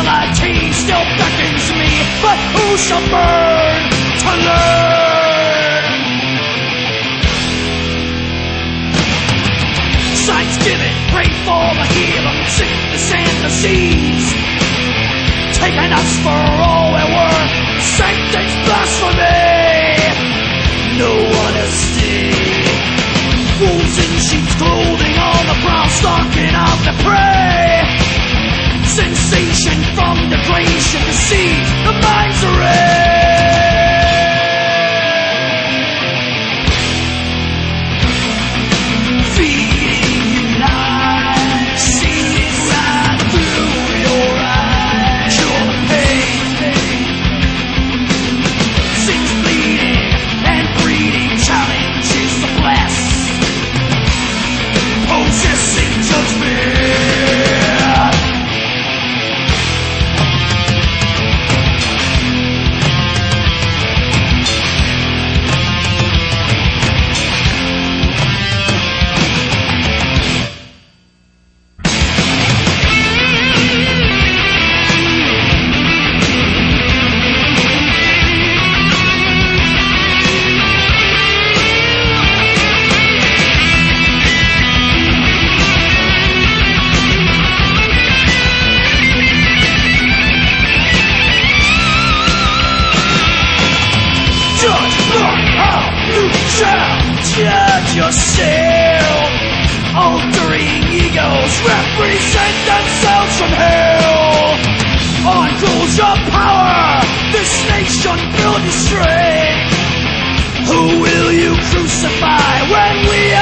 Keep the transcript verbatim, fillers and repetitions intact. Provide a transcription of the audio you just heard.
reality still beckons me, but who shall burn to learn? Sights given, pray for the healing, sickness and disease, taking us for all we were, sentence blasphemy, no honesty. Wolves in sheep's clothing on the brown stalking of the prey. Sensation from degradation, deceit, the mind's array. Feeding you lies, seeing right through your eyes. Cure the pain, sins bleeding and breeding, challenges the blessed, possessing judgment. Judge yourself. Altering egos represent themselves from hell. On grows your power, this nation build your strength. Who will you crucify when we